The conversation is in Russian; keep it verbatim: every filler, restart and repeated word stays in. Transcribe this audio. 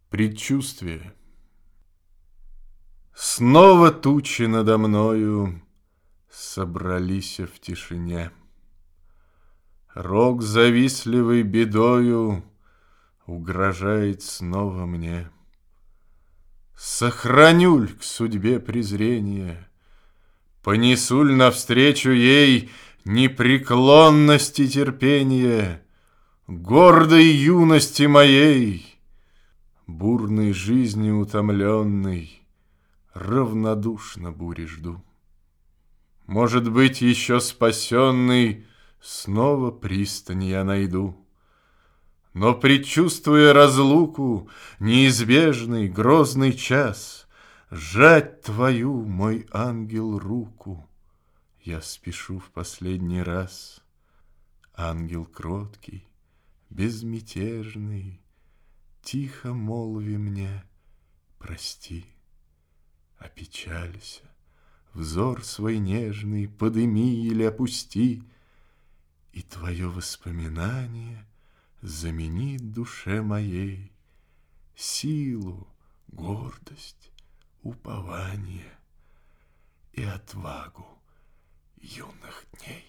Предчувствие. Снова тучи надо мною собрались в тишине. Рок завистливой бедою угрожает снова мне. Сохраню ль к судьбе презрение, понесу ль навстречу ей непреклонность и терпение гордой юности моей, бурной жизни утомленной, равнодушно бури жду. Может быть, еще спасенный снова пристань я найду. Но, предчувствуя разлуку, неизбежный грозный час, сжать твою, мой ангел, руку я спешу в последний раз. Ангел кроткий, безмятежный, тихо молви мне: прости, опечалься, взор свой нежный подыми или опусти, и твое воспоминание заменит душе моей силу, гордость, упование и отвагу юных дней.